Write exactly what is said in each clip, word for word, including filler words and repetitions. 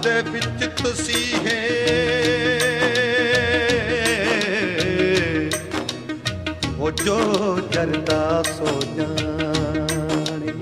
दे विच तुसी है वो जो जरदा सो जाने।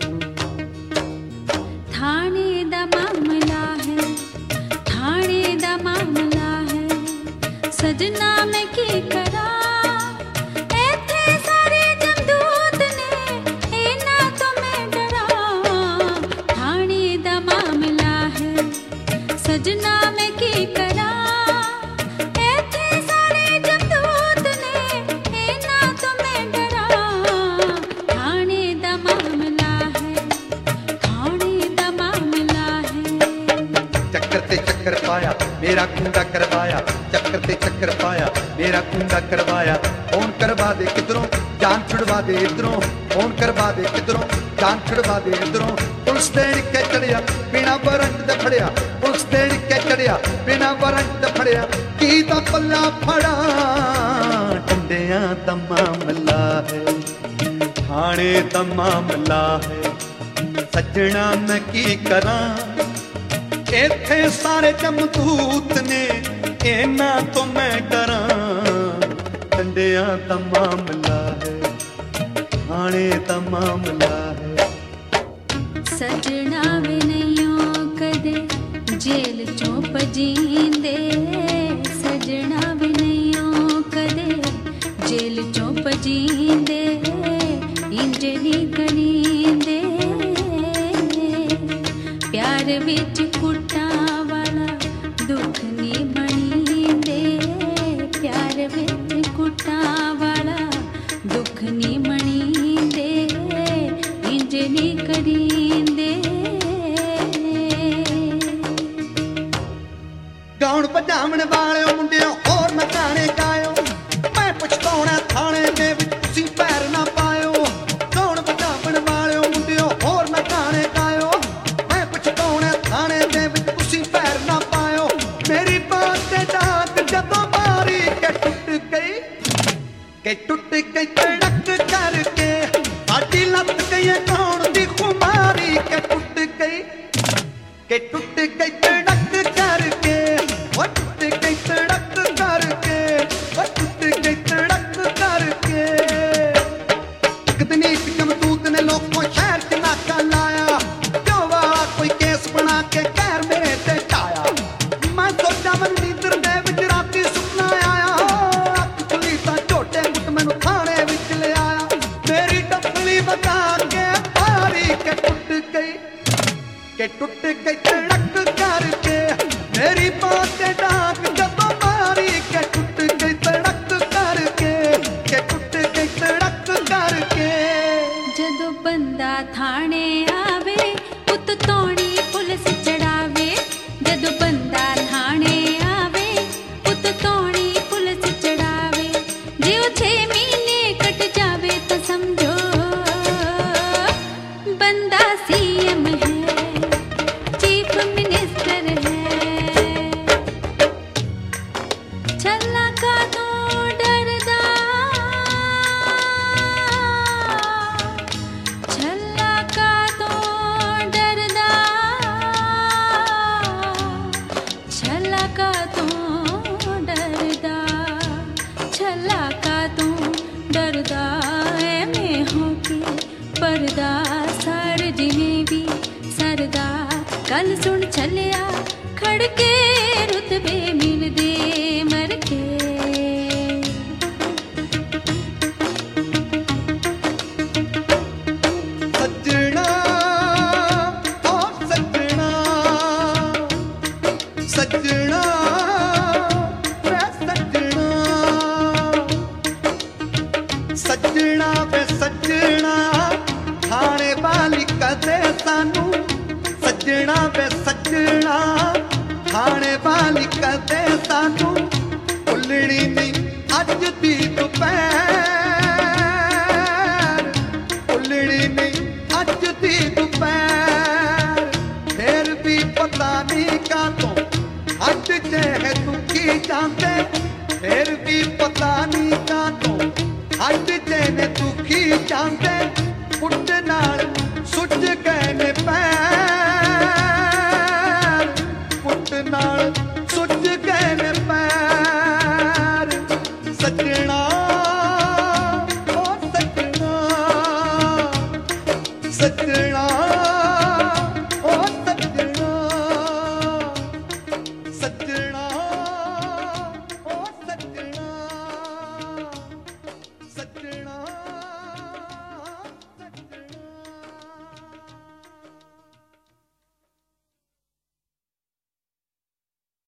थाने दा मामला है, थाने दा मामला है, सजना मैं की करा एथे सारे जमदूत ने इना तो मैं डरा। थाने दा मामला है, सजना मैं की करा एथे सारे जमदूत ने इना तो मैं डरा। थाने दा मामला है, थाने दा मामला है। चक्कर ते चक्कर पाया मेरा कुंडा करवाया, चक्कर ते चक्कर पाया मेरा कुंडा करवाया। फोन करवा दे किधरों जान छुड़वा दे इधरों, फोन करवा दे किधरों जान छुड़वा दे इधरों। पुलिस दे निके चढ़िया बिना वारंट दे फड़िया, पुलिस दे निके चढ़िया बिना वारंट दे फड़िया। की दा पल्ला फड़ा डंडियां दा मामला है, थाने दा मामला है। सजना मैं की करां इत्थे सारे जमदूत ने इना तो मैं डरां। डंडियां दा मामला है, थाने दा मामला है। सजना वे नैयों कदे जेल चों पजींदे, सजना वे नैयों कदे जेल चों पजींदे। इंज नी करींदे प्यार विच कुट्टा वाला दुख नी मणींदे। प्यार विच कुट्टा वाला दुख नी मणींदे। इंज नी करींदे। गाउण बजावण वाले मुंडियों और मैं गाने गायो, मैं पछताउणा थाने दे विच तुसीं पैर ना पायो। गाउण बजावण वाले मुंडियों और मैं गाने गायो, मैं पछताउणा थाने दे विच तुसीं पैर ना पायो। मेरी बात ते डाक जदों मारी के टुट गई, के टुट गई तड़क करके साडी लत गई गाउण दी खुमारी। के टुट गई, के टुट गई तड़क करके, वो टुट गई तड़क करके, वो टुट गई तड़क करके। एक दिन एक जमदूत ने लोगों शहर च नाका लाया, क्यों वाला कोई केस बना के कैर मेरे ते चाया। मैं सोचा मन नींदर दे विच राती सुपना आया, अख खुली तां झोटे गुट मैनू थाने विच ले आया। मेरी डफली बता के पारी के टुट गई, के टुट गई तड़क करके। मेरी बात ते डाक जदों मारी के टुट गई तड़क करके, के टुट गई तड़क करके। जदों बंदा थाने आवे पुत तोड़ी पुलिस चढ़ावे। जदों बंदा थाने आवे पुत तोड़ी पुलिस चढ़ावे। जे ओ छे महीने कट जावे तो समझो बंदा सीएम है, चीफ मिनिस्टर है। छल्ला का तो डरदा, छल्ला का तो डरदा, छल्ला का तो डरदा, छल्ला का तो डरदा। मैं होके परदा सार जिने भी सरदा। कल सुन छलिया खड़के रुतबे मिलदे मर के। सजना ओ सजना, सजना वे सजना, सजना वे सजना। थाने वाली कदे सानू, सजना वे सजना। थाने वाली कदे सानू भुलनी नहीं अज दी दुपहर, भुलनी नहीं अज दी दुपहर। फिर भी पता नहीं कातों हट जे दुखी जाते, फिर भी पता नहीं कातों हट जे